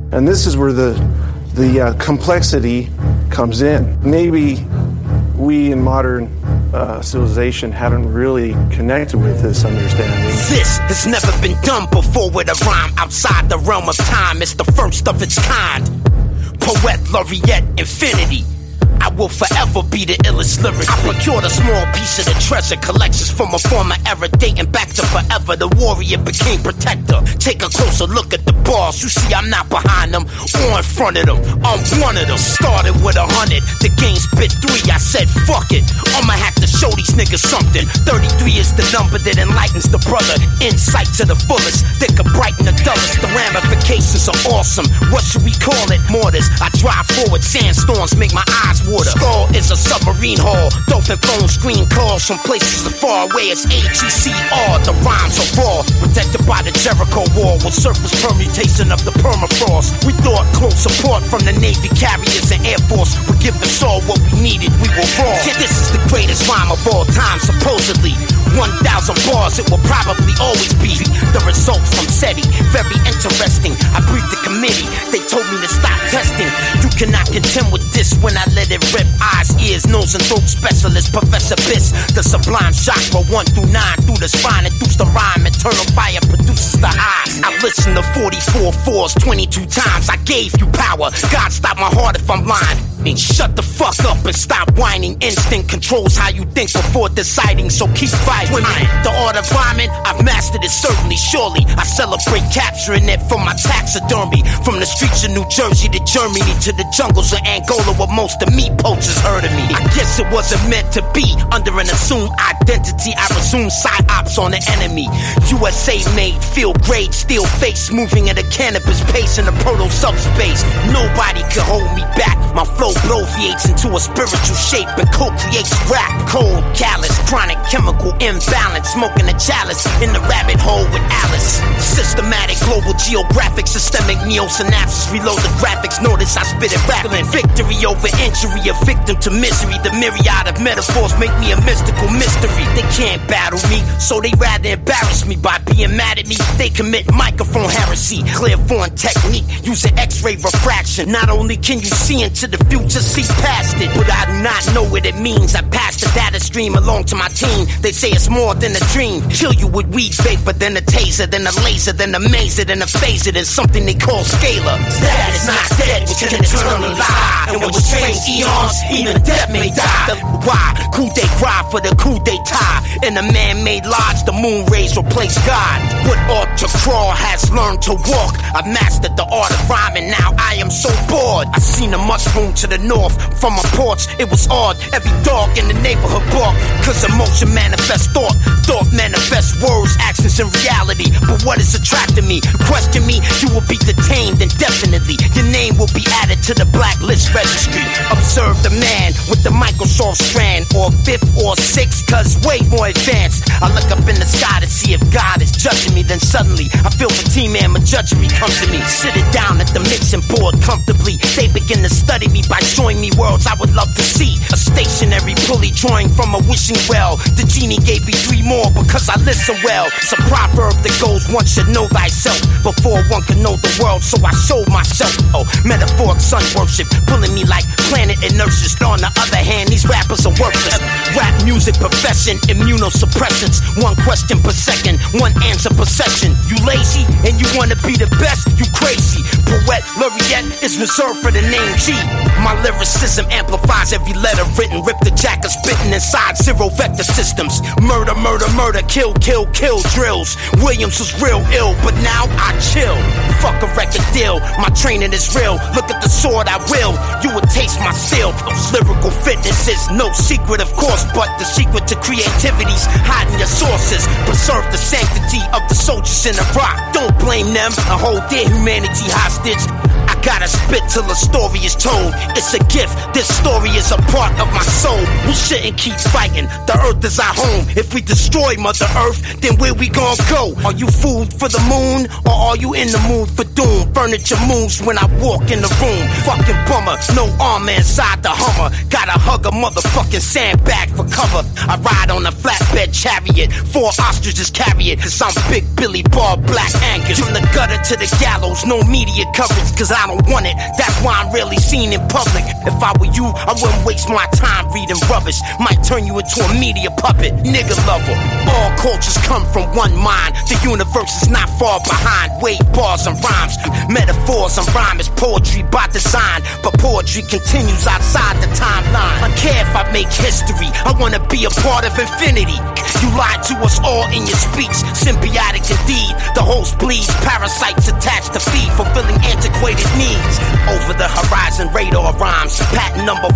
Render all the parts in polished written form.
And this is where the complexity comes in. Maybe we in modern civilization haven't really connected with this understanding. This has never been done before with a rhyme outside the realm of time. It's the first of its kind. Poet laureate infinity. I will forever be the illest lyric. I procured a small piece of the treasure collections from a former era dating back to forever. The warrior became protector. Take a closer look at the bars. You see I'm not behind them or in front of them. I'm one of them. Started with 100. The game spit 3. I said fuck it. I'ma have to show these niggas something. 33 is the number that enlightens the brother. Insight to the fullest. That could brighten the dullest. The ramifications are awesome. What should we call it? Mortars. I drive forward. Sandstorms make my eyes water. Skull is a submarine hull. Dolphin phone screen calls from places as far away as ATCR. The rhymes are raw, protected by the Jericho Wall with surface permutation of the permafrost. We thought close support from the Navy carriers and Air Force would give us all what we needed. We were wrong. This is the greatest rhyme of all time, supposedly. 1,000 bars, it will probably always be the results from SETI. Very interesting. I briefed the committee. They told me to stop testing. You cannot contend with this when I let it rip. Eyes, ears, nose, and throat specialist, Professor Biss. The sublime chakra, 1 through 9, through the spine, induce the rhyme. Eternal fire produces the highs. I listened to 44 fours 22 times. I gave you power. God, stop my heart if I'm lying. Shut the fuck up and stop whining. Instinct controls how you think before deciding, so keep fighting. The art of rhyming, I've mastered it certainly, surely. I celebrate capturing it from my taxidermy. From the streets of New Jersey to Germany to the jungles of Angola where most of meat poachers heard of me. I guess it wasn't meant to be. Under an assumed identity, I resume psyops on the enemy. USA made, field grade, steel face, moving at a cannabis pace in a proto-subspace. Nobody could hold me back. My flow bloviates into a spiritual shape and co-creates rap. Cold, callous, chronic chemical imbalance. Smoking a chalice in the rabbit hole with Alice. Systematic, global, geographic, systemic neo-synapses. Reload the graphics, notice I spit it rapping. Victory over injury, a victim to misery. The myriad of metaphors make me a mystical mystery. They can't battle me, so they rather embarrass me by being mad at me. They commit microphone heresy. Clairvoyant technique, using X-ray refraction. Not only can you see into the future, see past it, but I do not know what it means. I pass the data stream along to my team. They say it's more than a dream. Kill you with weed vapor, then a taser, then a laser, then a mazer, then a phaser, then something they call scalar. That is not dead, which can eternally lie. And which change eons, even death may die. Why? Coup de grace for the coup d'etat. In a man-made lodge, the moon rays replace God. What ought to crawl has learned to walk. I've mastered the art of rhyming, now I am so bored. I seen a mushroom to the north from my porch. It was odd, every dog in the neighborhood barked. Cause emotion manifests thought, thought manifests words, actions and reality. But what is attracting me? Question me, you will be detained indefinitely. Your name will be added to the blacklist registry. Observe the man with the Microsoft strand, or 5th or 6th, cause way more advanced. I look up in the sky to see if God is judging me. Then suddenly I feel fatigue and my judgery comes to me. Sitting down at the mixing board comfortably, they begin to study me by showing me worlds I would love to see. A stationary pulley drawing from a wishing well. The genie gave me 3 more because I listen well. It's a proverb that goes, one should know thyself before one can know the world, so I showed myself. Oh, metaphoric sun worship, pulling me like planet inertia. On the other hand, these rappers are worthless. Rap music profession, immunosuppressants. 1 question per second, 1 answer per session. You lazy and you wanna be the best? You crazy. Poet laureate is reserved for the name G. My lyricism amplifies every letter written. Rip the jacker spitting inside 0 vector systems. Murder, murder, murder, kill, kill, kill drills. Williams was real ill, but now I chill. Fuck a record deal, my training is real. Look at the sword I will, you would taste my steel. Lyrical fitness is no secret, of course, but the secret to creativity's hiding your sources. Preserve the sanctity of the soldiers in Iraq. Don't blame them and hold their humanity hostage. I Gotta spit till a story is told. It's a gift, this story is a part of my soul. We shouldn't keep fighting, the earth is our home. If we destroy Mother Earth, then where we gon' go? Are you fooled for the moon, or are you in the mood for doom? Furniture moves when I walk in the room. Fucking bummer, no armor inside the Hummer. Gotta hug a motherfucking sandbag for cover. I ride on a flatbed chariot, 4 ostriches carry it, cause I'm Big Billy Bob Black Angus. From the gutter to the gallows, no media coverage, cause I don't want it. That's why I'm rarely seen in public. If I were you, I wouldn't waste my time reading rubbish. Might turn you into a media puppet, nigga lover. All cultures come from one mind. The universe is not far behind. Wave bars and rhymes, metaphors and rhyme is poetry by design. But poetry continues outside the timeline. I care if I make history, I wanna be a part of infinity. You lied to us all in your speech, symbiotic indeed. The host bleeds, parasites attached to feed, fulfilling antiquated needs. Over the horizon radar rhymes, patent number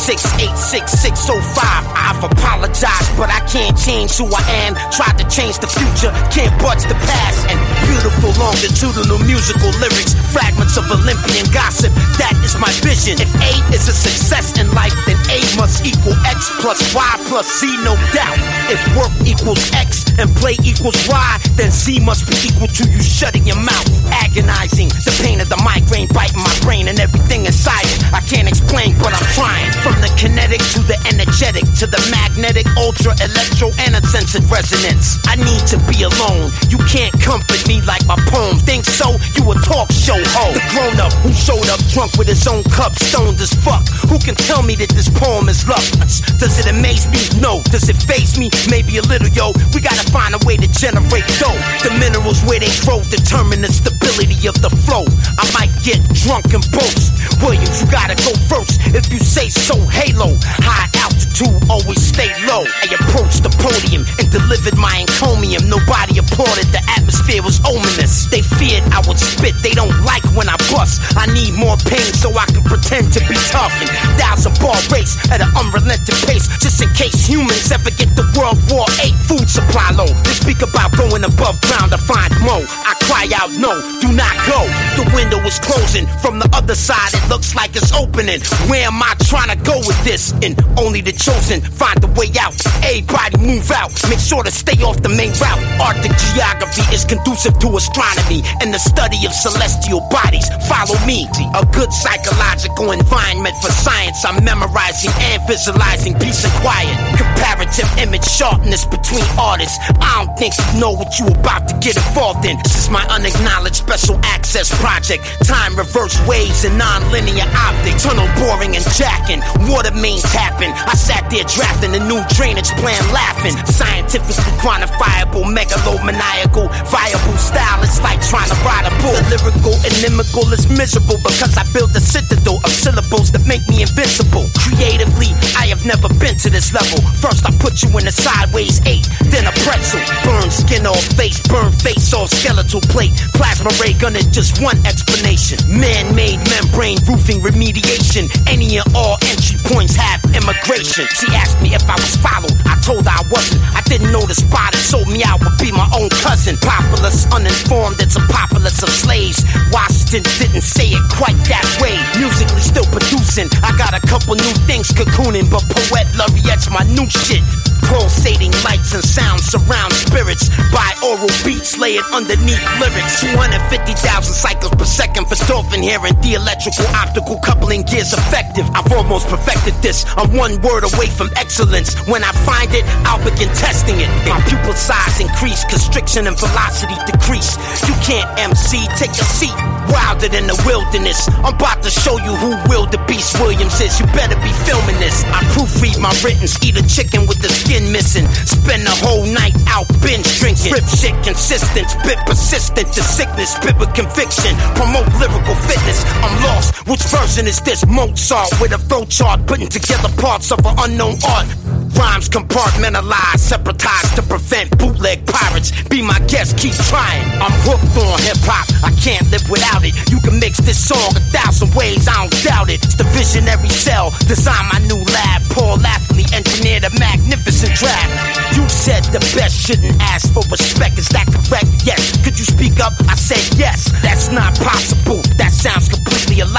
4686605. I've apologized, but I can't change who I am. Tried to change the future, can't budge the past. And beautiful longitudinal musical lyrics, fragments of Olympian gossip, that is my vision. If A is a success in life, then A must equal X plus Y plus Z, no doubt. If work equals X and play equals Y, then Z must be equal to you shutting your mouth. Agonizing, the pain of the migraine biting my brain and everything inside it. I can't explain, but I'm trying. From the kinetic to the energetic, to the magnetic, ultra, electro, and a censored resonance. I need to be alone. You can't comfort me like my poem. Think so? You a talk show ho. The grown up who showed up drunk with his own cup, stoned as fuck. Who can tell me that this poem is loveless? Does it amaze me? No. Does it faze me? Maybe a little, yo. We gotta find a way to generate dough. The minerals where they grow determine the stability of the flow. I might get drunk and boast. Williams, you gotta go first. If you say so, halo. High altitude, always stay low. I approached the podium and delivered my encomium. Nobody applauded, the atmosphere was ominous. They feared I would spit, they don't like when I bust. I need more pain so I can pretend to be tough. And 1,000-bar race at an unrelenting pace, just in case humans ever get the World War VIII food supply low. They speak about going above ground to find more. I cry out, no, do not go. The window is closing, from the other side it looks like it's opening. Where am I trying to go with this? And only the chosen find the way out. Everybody move out, make sure to stay off the main route. Arctic geography is conducive to astronomy and the study of celestial bodies. Follow me, a good psychological environment for science. I'm memorizing and visualizing peace and quiet. Comparative image sharpness between artists. I don't think you know what you about to get involved in. This is my unacknowledged special access project. Time reverse waves and non-linear optics. Tunnel boring and jacking, water main tapping. I sat there drafting a new drainage plan, laughing. Scientifically quantifiable, megalomaniacal, viable style. It's like trying to ride a bull. The lyrical inimical is miserable because I built a citadel of syllables that make me invincible. Creatively, I have never been to this level. First I put you in a sideways 8, then a pretzel. Burn skin off face, burn face off skeletal plate. Plasma ray gun is just one explanation. Man-made membrane roofing remediation. Any and all entry points have immigration. She asked me if I was followed. I told her I wasn't. I didn't know the spot that sold me out would be my own cousin. Populace, uninformed, it's a populace of slaves. Washington didn't say it quite that way. Musically still producing. I got a couple new things cocooning, but Poet Laureate's my new shit. Pulsating lights and sounds surround spirits. Binaural beats layered underneath lyrics. 250,000 cycles per second for dolphin hearing. The electrical optical coupling gears effective. I've almost perfected this. I'm one word away from excellence. When I find it, I'll begin testing it. My pupil size increase, constriction and velocity decrease. You can't MC, take a seat. Wilder than the wilderness. I'm about to show you who Wildebeest Williams is. You better be filming this. I proofread my writtens, eat a chicken with the skin missing. Spend the whole night out binge drinking. Rip shit consistent, spit persistent. The sickness, spit with conviction. Promote lyrical fitness. I'm lost. Which version is this? Mozart with a flow chart, putting together parts of an unknown art. Rhymes compartmentalized, separatized to prevent bootleg pirates. Be my guest, keep trying. I'm hooked on hip-hop, I can't live without it. You can mix this song 1,000 ways, I don't doubt it. It's the visionary cell, design my new lab. Paul Athley engineered a magnificent draft. You said the best shouldn't ask for respect, is that correct? Yes. Could you speak up? I said yes. That's not possible, that sounds completely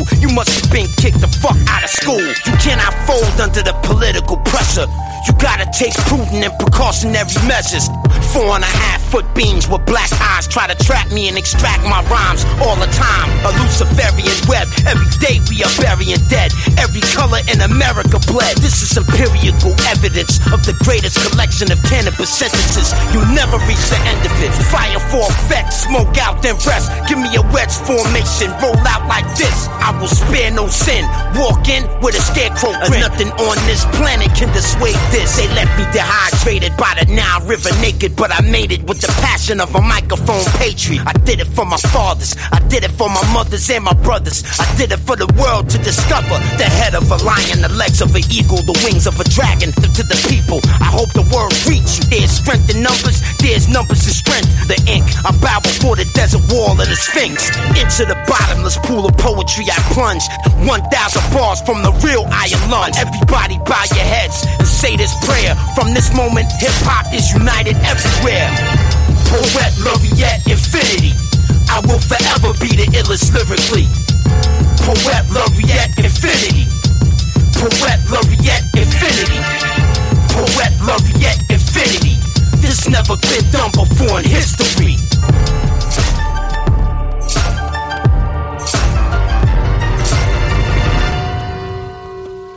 fool. You must have been kicked the fuck out of school. You cannot fold under the political pressure. You gotta take prudent and precautionary measures. 4.5-foot beings with black eyes try to trap me and extract my rhymes all the time. A Luciferian web. Every day we are burying dead. Every color in America bled. This is empirical evidence of the greatest collection of cannabis sentences. You'll never reach the end of it. Fire for effect, smoke out then rest. Give me a wedge formation, roll out like this. I will spare no sin. Walk in with a scarecrow grin. Nothing on this planet can dissuade this. They left me dehydrated by the Nile River naked, but I made it with the passion of a microphone patriot. I did it for my fathers, I did it for my mothers and my brothers. I did it for the world to discover the head of a lion, the legs of an eagle, the wings of a dragon. To the people, I hope the word reach you. There's strength in numbers, there's numbers in strength. The ink, I bow before the desert wall of the Sphinx. Into the bottomless pool of poetry I plunge. 1,000 bars from the real Iron Lunge. Everybody bow your heads and say this prayer. From this moment, hip-hop is united everywhere. Poet laureate infinity, I will forever be the illest lyrically. Poet laureate infinity. Poet laureate infinity. Poet laureate infinity. This never been done before in history.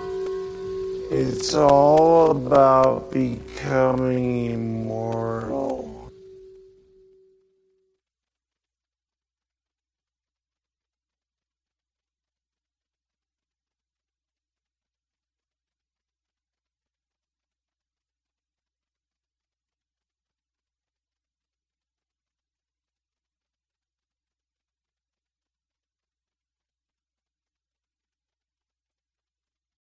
It's all about becoming immortal.